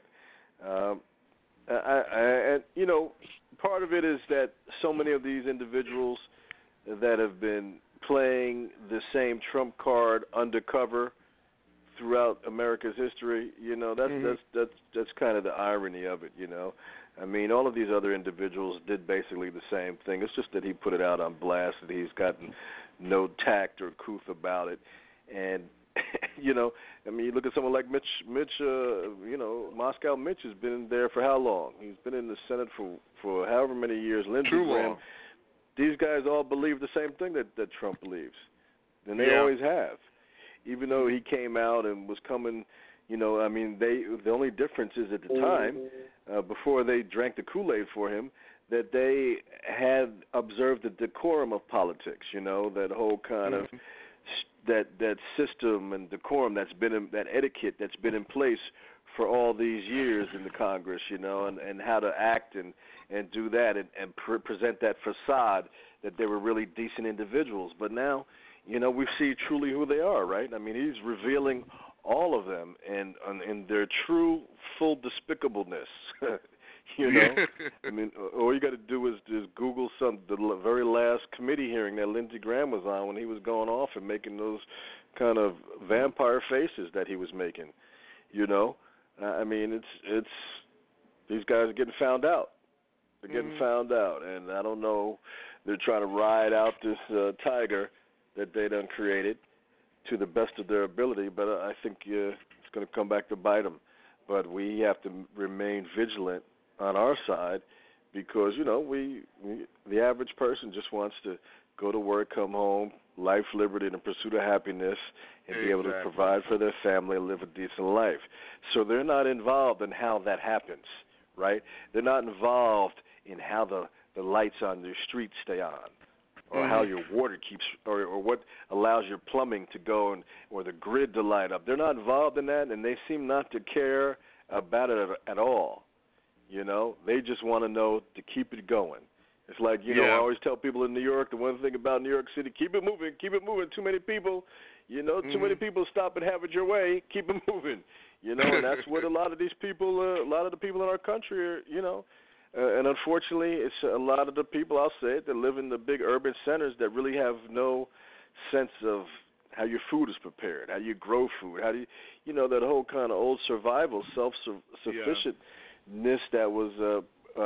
And you know, part of it is that so many of these individuals that have been playing the same trump card undercover throughout America's history, you know, that's kind of the irony of it, you know. I mean, all of these other individuals did basically the same thing. It's just that he put it out on blast, that he's gotten no tact or couth about it. And, you know, I mean, you look at someone like Mitch, you know, Moscow Mitch has been there for how long? He's been in the Senate for however many years. Lindsey Graham these guys all believe the same thing that Trump believes, and they always have. Even though he came out and was coming, you know, I mean, the only difference is at the time, before they drank the Kool-Aid for him, that they had observed the decorum of politics, you know, that whole kind of that system and decorum that's been in, that etiquette that's been in place for all these years in the Congress, you know, and how to act and do that and present that facade that they were really decent individuals. But now, you know, we see truly who they are, right? I mean, he's revealing all of them and their true, full despicableness. You know, I mean, all you got to do is Google the very last committee hearing that Lindsey Graham was on when he was going off and making those kind of vampire faces that he was making. You know, I mean, it's these guys are getting found out. They're getting found out, and I don't know. They're trying to ride out this tiger that they done created to the best of their ability, but I think it's going to come back to bite them. But we have to remain vigilant on our side because, you know, we the average person just wants to go to work, come home, life, liberty, and the pursuit of happiness, and be able to provide for their family and live a decent life. So they're not involved in how that happens, right? They're not involved in how the lights on your street stay on, or how your water keeps, or what allows your plumbing to go, or the grid to light up. They're not involved in that, and they seem not to care about it at all. You know, they just want to know to keep it going. It's like, you know, I always tell people in New York, the one thing about New York City, keep it moving. Too many people, you know, too many people stop and have it your way. Keep it moving. You know, and that's what a lot of these people, a lot of the people in our country are, you know. And unfortunately, it's a lot of the people, I'll say it, that live in the big urban centers that really have no sense of how your food is prepared, how you grow food, how do you, you know, that whole kind of old survival, self-sufficientness that was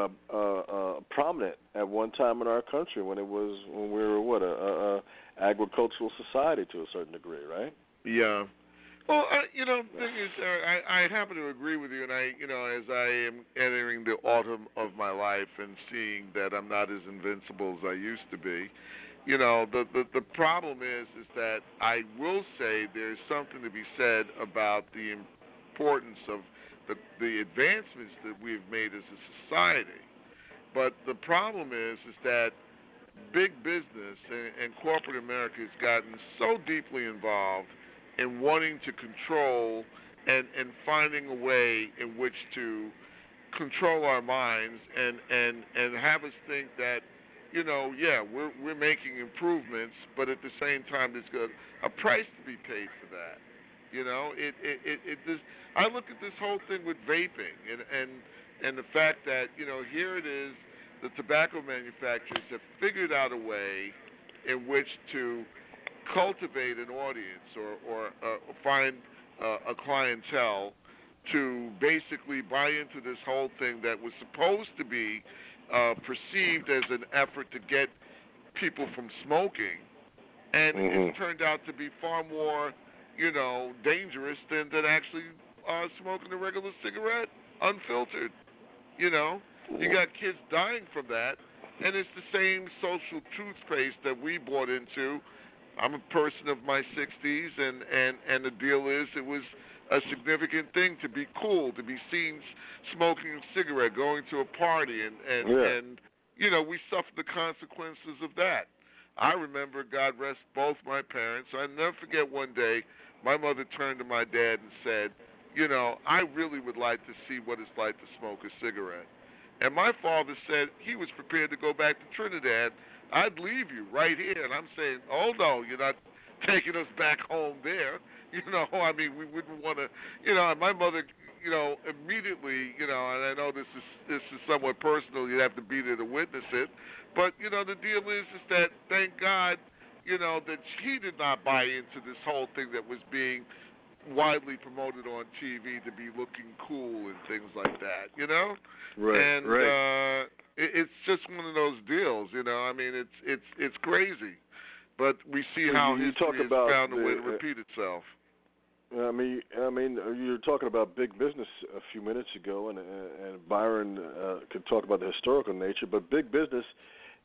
prominent at one time in our country when we were a agricultural society to a certain degree, right? Yeah. Well, you know, the thing is, I happen to agree with you, and I, you know, as I am entering the autumn of my life and seeing that I'm not as invincible as I used to be, you know, the problem is that I will say there's something to be said about the importance of the advancements that we've made as a society. But the problem is that big business and corporate America has gotten so deeply involved in wanting to control and finding a way in which to control our minds and have us think that, you know, we're making improvements, but at the same time there's a price to be paid for that. You know, I look at this whole thing with vaping and the fact that, you know, here it is, the tobacco manufacturers have figured out a way in which to cultivate an audience or find a clientele to basically buy into this whole thing that was supposed to be perceived as an effort to get people from smoking, and it's turned out to be far more, you know, dangerous than actually smoking a regular cigarette unfiltered. You know, you got kids dying from that, and it's the same social toothpaste that we bought into. I'm a person of my 60s, and the deal is it was a significant thing to be cool, to be seen smoking a cigarette, going to a party, and you know, we suffered the consequences of that. I remember, God rest both my parents, I'll never forget one day, my mother turned to my dad and said, you know, I really would like to see what it's like to smoke a cigarette. And my father said he was prepared to go back to Trinidad. I'd leave you right here. And I'm saying, oh, no, you're not taking us back home there. You know, I mean, we wouldn't want to, you know, and my mother, you know, immediately, you know, and I know this is somewhat personal. You'd have to be there to witness it. But, you know, the deal is that, thank God, you know, that he did not buy into this whole thing that was being widely promoted on TV to be looking cool and things like that, you know? Right, It's just one of those deals, you know. I mean, it's crazy, but we see how history has found a way to repeat itself. I mean, you were talking about big business a few minutes ago, and Byron could talk about the historical nature, but big business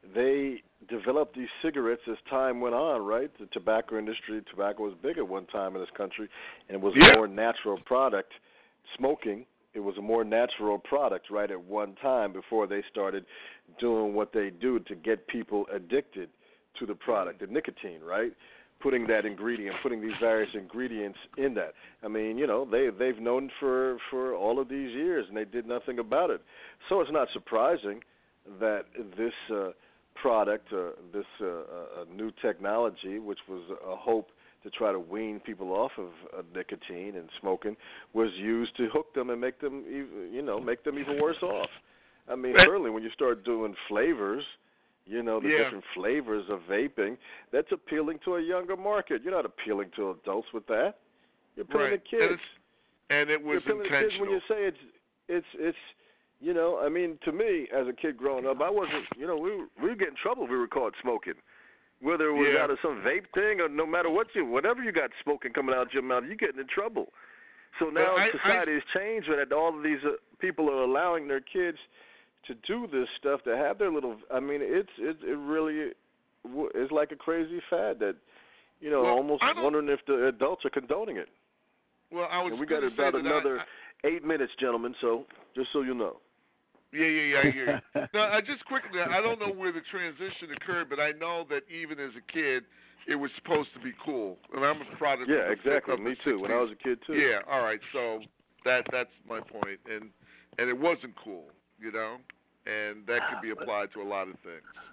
they developed these cigarettes as time went on, right? The tobacco industry, tobacco was big at one time in this country, and it was a more natural product. Smoking, it was a more natural product, right, at one time before they started doing what they do to get people addicted to the product, the nicotine, right? Putting that ingredient, putting these various ingredients in that. I mean, you know, they've known for all of these years, and they did nothing about it. So it's not surprising that this product, this new technology, which was a hope to try to wean people off of nicotine and smoking, was used to hook them and make them, make them even worse off. I mean, certainly when you start doing flavors, you know, the different flavors of vaping, that's appealing to a younger market. You're not appealing to adults with that. You're appealing to kids. And it was you're intentional. Kids when you say it's you know, I mean, to me, as a kid growing up, I wasn't, you know, we would get in trouble if we were caught smoking. Whether it was out of some vape thing or no matter whatever you got smoking coming out your mouth, you're getting in trouble. So now society has changed, and all of these people are allowing their kids to do this stuff, to have their little. I mean, it really is like a crazy fad that, you know, almost wondering if the adults are condoning it. Well, we got about another 8 minutes, gentlemen. So just so you know. Yeah, I hear you. Now, just quickly, I don't know where the transition occurred, but I know that even as a kid, it was supposed to be cool, and I'm a product. Yeah, exactly. Me too. When I was a kid too. Yeah. All right. So that's my point, and it wasn't cool, you know, and that could be applied to a lot of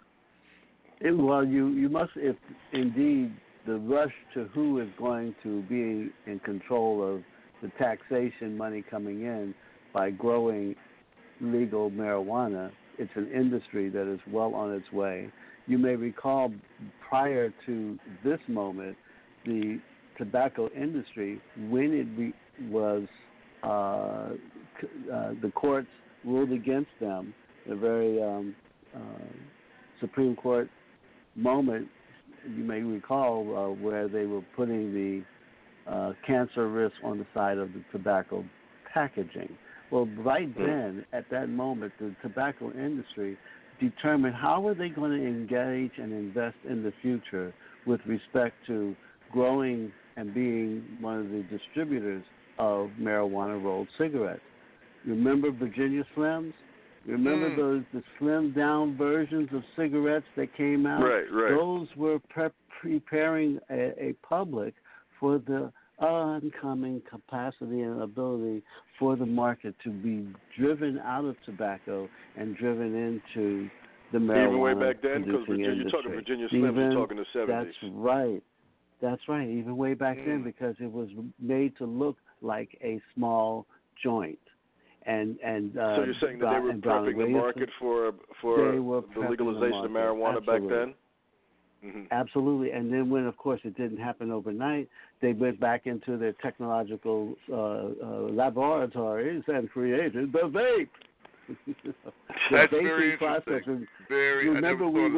things. Well, you must, if indeed the rush to who is going to be in control of the taxation money coming in by growing legal marijuana, it's an industry that is well on its way. You may recall prior to this moment, the tobacco industry, when it was the courts ruled against them, the very Supreme Court moment, you may recall, where they were putting the cancer risk on the side of the tobacco packaging. Well, right then, at that moment, the tobacco industry determined how are they going to engage and invest in the future with respect to growing and being one of the distributors of marijuana rolled cigarettes. Remember Virginia Slims? Remember the slimmed down versions of cigarettes that came out? Right. Those were preparing a public for the oncoming capacity and ability for the market to be driven out of tobacco and driven into the marijuana even way back then, because you're talking Virginia Slims, you're talking the 70s. That's right. Even way back then, because it was made to look like a small joint. And so you're saying that they were prepping the market for the legalization of marijuana back then? Mm-hmm. Absolutely. And then when, of course, it didn't happen overnight, they went back into their technological laboratories and created the vape. That's very interesting. Remember, we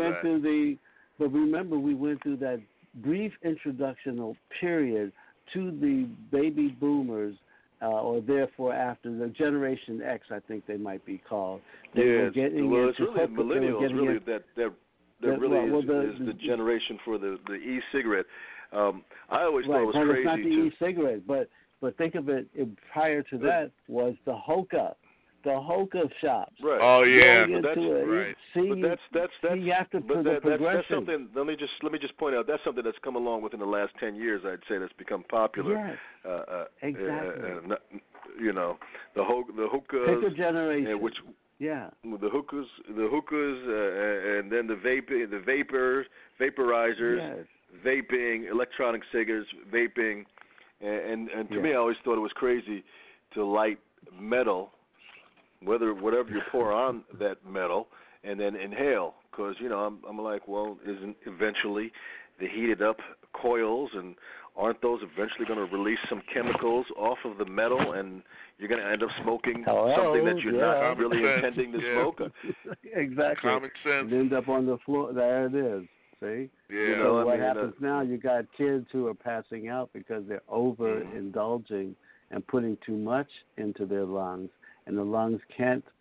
went through that brief introductional period to the baby boomers, or therefore after the Generation X, I think they might be called. They were getting it's really millennials, really, that really is the generation for the e-cigarette. I always thought it was crazy. It's not the e-cigarette, but think of it. Prior to that was the hookah shops. Right. Oh yeah, that's right. You have to put the progression. That's something. Let me just point out. That's something that's come along within the last 10 years. I'd say that's become popular. Yes. Exactly. You know, the hookahs. Pick a generation. The hookahs, and then the vaporizers, vaping, electronic cigarettes, vaping, and to me, I always thought it was crazy to light metal, whatever you pour on that metal, and then inhale, because I'm like, well, isn't eventually the heated up coils, and aren't those eventually going to release some chemicals off of the metal, and you're going to end up smoking something that you're not really intending to smoke? Exactly. Common sense. You end up on the floor. There it is. See? Yeah. What happens now, you got kids who are passing out because they're overindulging and putting too much into their lungs, and the lungs can't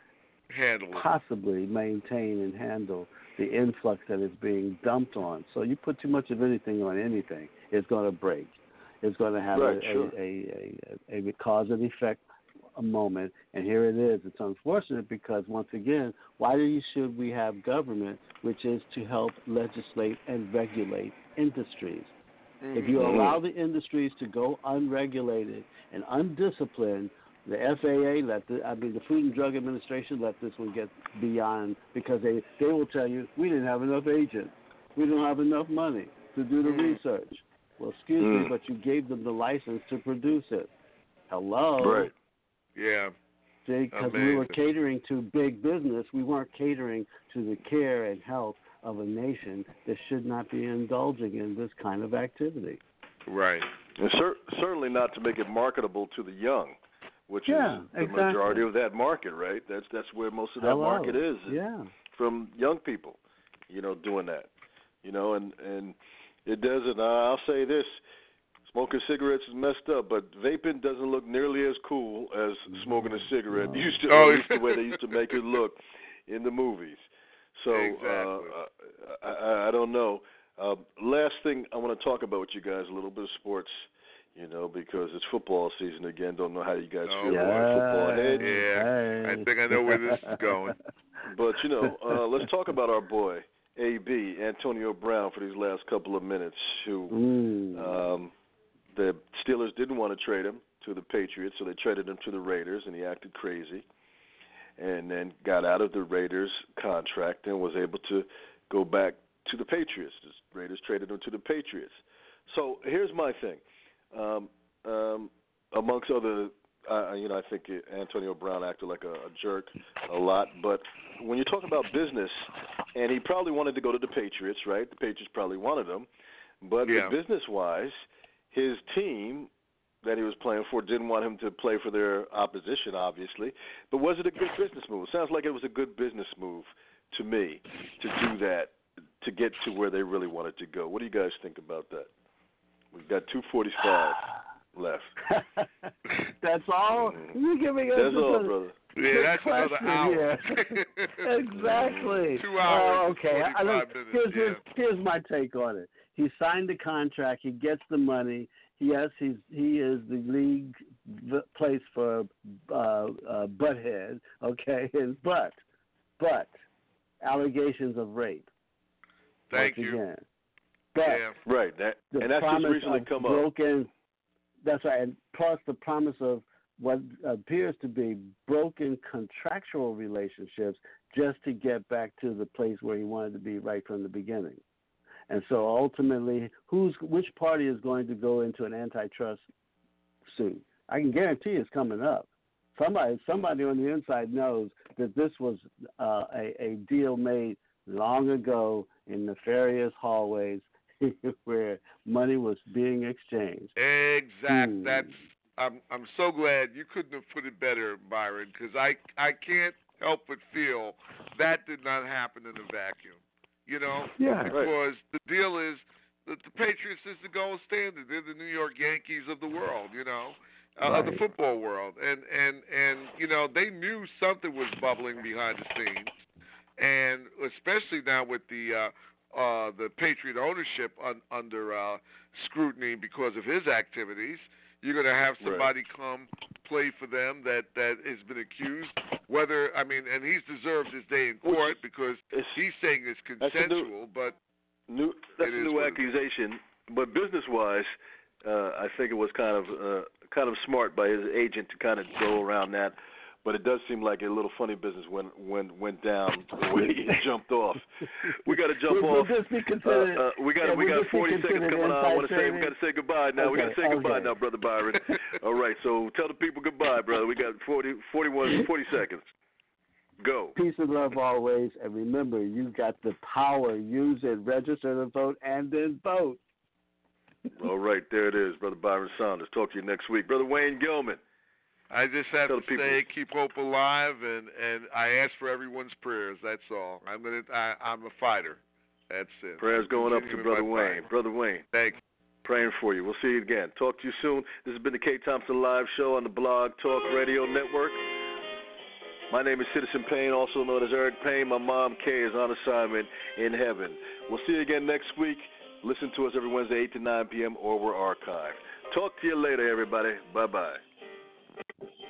possibly maintain and handle the influx that is being dumped on. So you put too much of anything on anything, it's going to break. It's going to have a cause and effect a moment, and here it is. It's unfortunate because, once again, should we have government, which is to help legislate and regulate industries? Mm-hmm. If you allow the industries to go unregulated and undisciplined, the FAA the Food and Drug Administration let this one get beyond, because they will tell you, we didn't have enough agents. We don't have enough money to do the research. Well, excuse me, but you gave them the license to produce it. Hello? Right. Yeah. Because we were catering to big business. We weren't catering to the care and health of a nation that should not be indulging in this kind of activity. Right. And certainly not to make it marketable to the young, which is the majority of that market, right? That's where most of that market is. From young people, doing that. And it doesn't. I'll say this. Smoking cigarettes is messed up, but vaping doesn't look nearly as cool as smoking a cigarette used to, at least the way they used to make it look in the movies. So I don't know. Last thing I want to talk about with you guys, a little bit of sports, because it's football season again. Don't know how you guys feel about football ahead. Yeah, I think I know where this is going. But, let's talk about our boy, AB, Antonio Brown, for these last couple of minutes, who the Steelers didn't want to trade him to the Patriots, so they traded him to the Raiders, and he acted crazy, and then got out of the Raiders contract and was able to go back to the Patriots. The Raiders traded him to the Patriots. So here's my thing. Amongst other, I think Antonio Brown acted like a jerk a lot, but when you talk about business, and he probably wanted to go to the Patriots, right? The Patriots probably wanted him, but business-wise, his team that he was playing for didn't want him to play for their opposition, obviously. But was it a good business move? It sounds like it was a good business move to me to do that, to get to where they really wanted to go. What do you guys think about that? We've got 2:45 left. That's all? You're giving us that's all, brother. Yeah, that's another hour. Exactly. 2 hours. Okay. 45 minutes. Here's my take on it. He signed the contract. He gets the money. Yes, he is the league place for butthead. Okay, but allegations of rape. Thank you. Again. But right. That's just recently come up. That's right. And plus the promise of what appears to be broken contractual relationships just to get back to the place where he wanted to be right from the beginning. And so ultimately, which party is going to go into an antitrust suit? I can guarantee it's coming up. Somebody on the inside knows that this was a deal made long ago in nefarious hallways where money was being exchanged. Exactly. I'm so glad you couldn't have put it better, Byron, because I can't help but feel that did not happen in a vacuum. Because the deal is that the Patriots is the gold standard. They're the New York Yankees of the world, of the football world. And they knew something was bubbling behind the scenes. And especially now with the Patriot ownership under scrutiny because of his activities, you're going to have somebody come play for them that has been accused. And he's deserved his day in court because he's saying it's consensual, that's a new accusation. But business-wise, I think it was kind of smart by his agent to kind of go around that. But it does seem like a little funny business went down the way he jumped off. We got to jump off. We got 40 seconds coming on. I want to say we got to say goodbye now. We got to say goodbye now, Brother Byron. All right, so tell the people goodbye, brother. We got 40 seconds. Go. Peace and love always, and remember, you got the power. Use it. Register to vote, and then vote. All right, there it is, Brother Byron Saunders. Talk to you next week, Brother Wayne Gilman. I just have to say, keep hope alive, and I ask for everyone's prayers. That's all. I'm a fighter. That's it. Prayers going up to Brother Wayne. Brother Wayne. Thank you. Praying for you. We'll see you again. Talk to you soon. This has been the K. Thompson Live Show on the Blog Talk Radio Network. My name is Citizen Payne, also known as Eric Payne. My mom, Kay, is on assignment in heaven. We'll see you again next week. Listen to us every Wednesday, 8 to 9 p.m., or we're archived. Talk to you later, everybody. Bye-bye.